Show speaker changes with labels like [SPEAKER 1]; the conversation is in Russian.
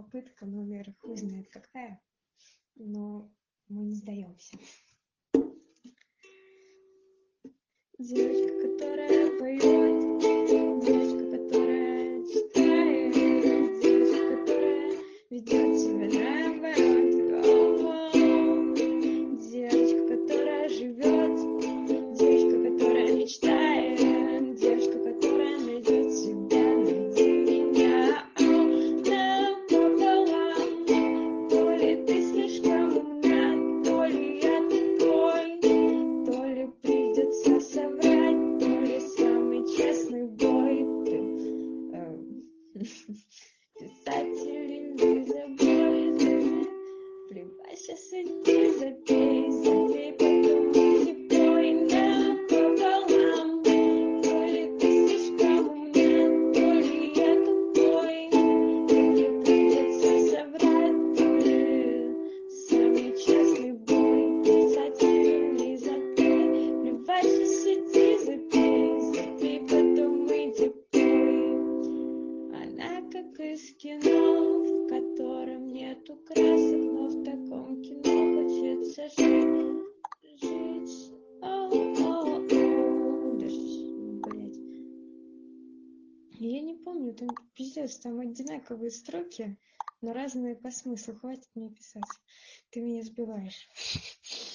[SPEAKER 1] попытка номер хуй знает какая, но мы не сдаемся. Девочка, которая поет, девочка, которая читает, девочка, которая ведет себя наоборот, девочка, которая живет, девочка, которая мечтает, девочка, которая найдет себя, найди меня напополам. То ли ты слишком умна, то ли я тупой, то ли придется соврать, то ли самый честный бой. Писатель или забой, плевать, сейчас иди забей, потом иди пой напополам. То ли ты слишком умна, то ли я тупой, то ли придется соврать, то ли самый честный бой. Писатель или забей, плевать, сейчас иди забей, потом иди пой. Она как из кино, в котором нету красок, но в таком кино хочется жить. Блять. Я не помню, там пиздец, там одинаковые строки, но разные по смыслу. Хватит мне писать. Ты меня сбиваешь.